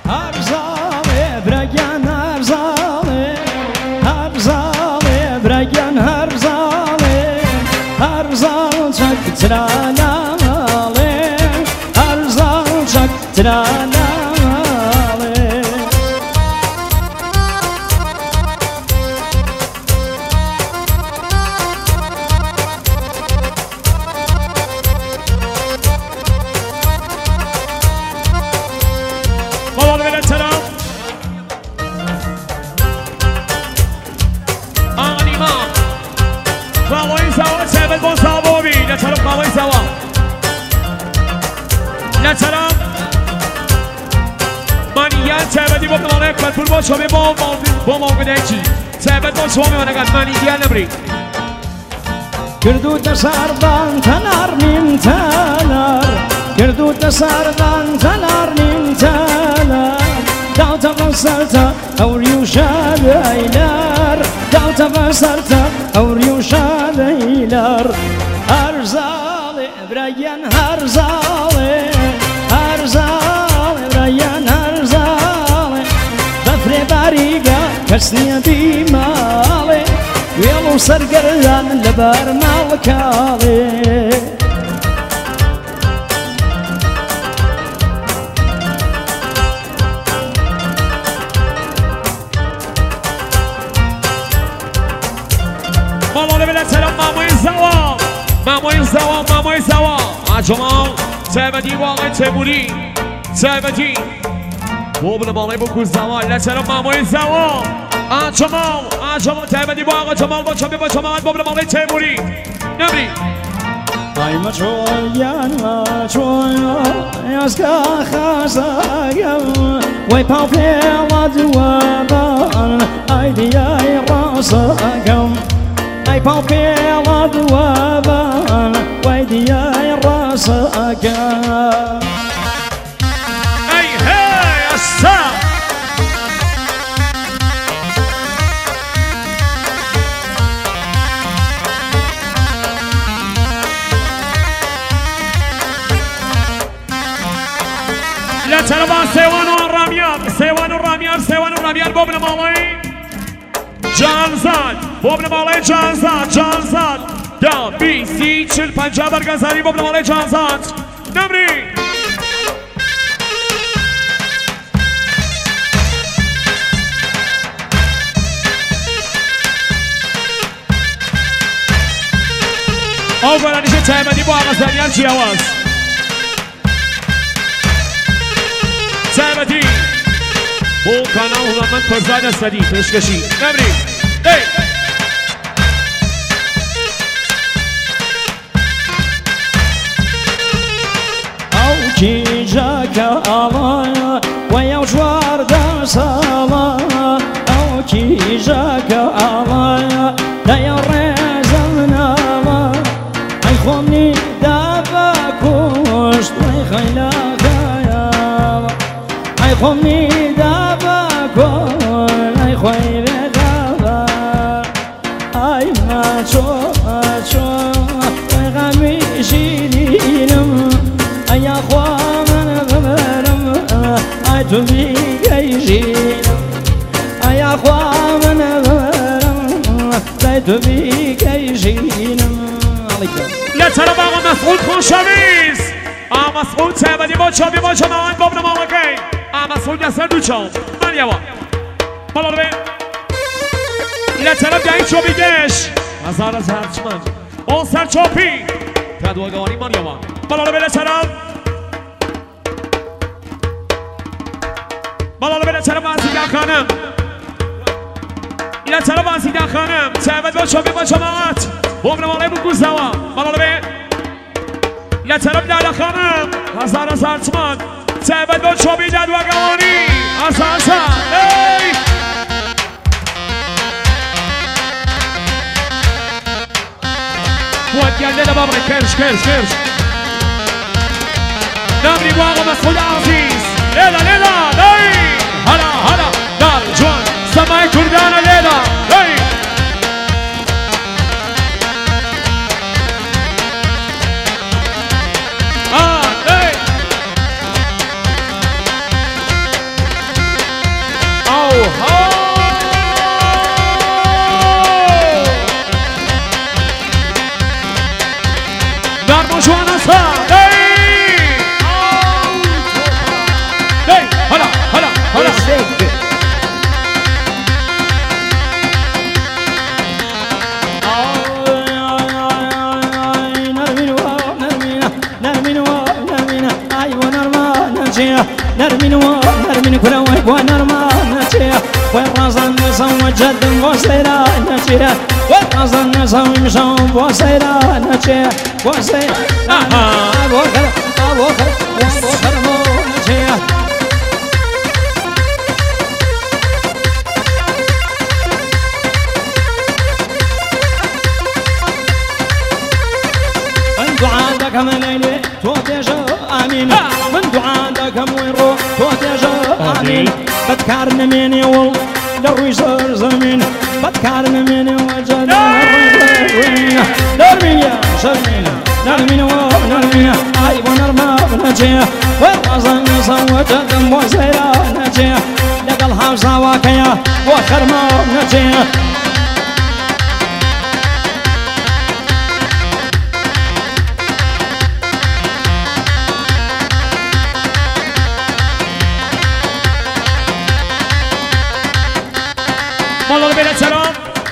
هرزاله برگن هرزاله هرزاله برگن هرزاله هرزال çak tıranalı هرزال çak tıranalı نترم من یه تبدی با مالک بد پول با شما با موقعی تبد با شما میمونگد من یه نبری کردو تسردان تنار من تنار کردو تسردان تنار من تنار دعوت بسرتا اوریوشا دیلار دعوت بسرتا اوریوشا دیلار هرزال براین هرزال هرزال براین هرزال بفر باریگا کسنی بیماله ویلو سرگردان لبر مالکاله مامان بله سلام مامای زوا مامای زوا مامای زوا آجمان تبدی واقع تبوری تبدی بابل مامای بکو زوا لسلام مامای زوا آجمان تبدی واقع جمال با چمی با شما بابل مامای تبوری نبری ای مچویان مچویان از که خزایم وی پاپیلا دوابان ای دیای راسایم ای پاپیلا دوابان وی دیای راسایم ای هی اصلا لتربا سیوان و رامیار بابل مالای جانزاد بابل مالای جانزاد دا بی سی چل پنجاب برگزاری بابل مالای جانزاد نمری او برانیش تایمدی با آقازانیان چی آواز تایمدی بو کانال هنرمند فرزاد اسدی پیشکشی نمری ای او کی جاکا آلا و یا جوار دا سالا او کی جاکا آلا دیا ریزم نالا ای خومی دابا کشت ای خیلا خیالا ای خومی دابا کن ای خوی بخالا ای ماچو ای غمی شیرینم ای اخوا من غمرم ای تو بیگی شیرم ای اخوا من غمرم ای تو بیگی شیرم لتر باقا مسعود خوشاویز مسعود تبدی با چابی با شما بابل مالکی مسعود یسر دو چام من یوا بالا رو به لتر بیایی چوبی گش هزار از هرچمند اون سر چوبی تدواگانی من یوا بالا رو به لترم بالا رو به لترم وزیدن خانم لترم وزیدن خانم تبد با چوبی با شماعت بابل مالای بگو زوا بالا رو به لترم لیلا خانم هزار از هرچمند تبد با چوبی تدواگانی اساسا ای فواد گل لیلا بابا کرش نمری واقع مسعود عزیز لیلا ای هلا دار جوان سمای کردان لیلا ای نرمين كل ونرمى نتي ويرازن نسوي جد وسيرا نتي ويرازن نسوي مشون وسيرا نتي وسيرا أبوكر مو نتي دعاءك من ليلي توتيجا آمين من دعاءك من روح توتيجا آمين بتكارن مني وال دروي صار زمين بتكارن مني وجد نرمين نرمين يا شرمين نرمين ونرمين أي ونرمى بنجي والرزن صوت دم وسيرا نجي لقى الحوزة وكيا وخرما نجي والله بلا سلام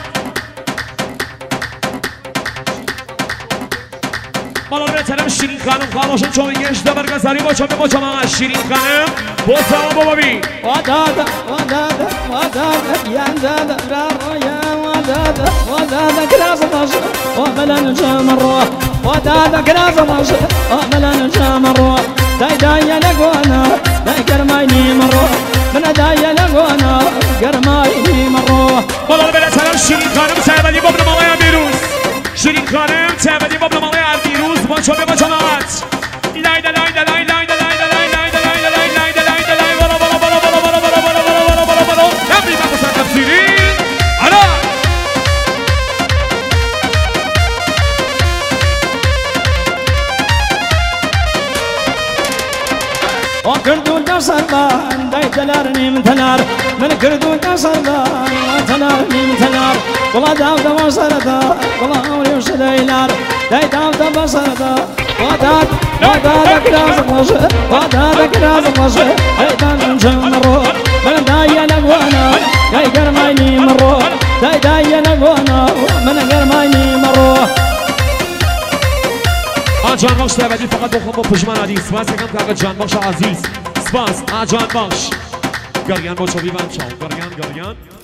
والله بلا سلام شیرین خانم خاموشم چون میگیش دبر گذاری با ما شیرین خانم بوسا بابا بی ودادا يندادا رايا ودادا كلاس ماشي وبلا نجام الروح ودادا كلاس ماشي وبلا نجام الروح دايا لقونا داي كرمايني مروح من دايا لقونا كرمايني مروح والله بلا سلام شیرین خانم سعبدی بابل مالای بیروز شیرین خانم سعبدی بابل مالای بیروز با جماعت لایدا لایدا لایدا لایدا لایدا لایدا لایدا لایدا لایدا لایدا بالا نبی با مسا تفسیری حالا وكردو تصربان داي تلارني من تلار من كردو تصربان تلارني من تلار والله داود وصلتا والله أولي وشليلار داي داود وصلتا وداد كراز ماشي وداد كراز ماشي هيدا نجم الروح من داي لقوانا داي قرمايني مروح داي لقوانا من قرمايني مروح جان بخش تبدی فقط بخون با پشمان عزیز سپاس کم که جان بخش عزیز سپاس جان بخش گریان با چوبی بند چاو گریان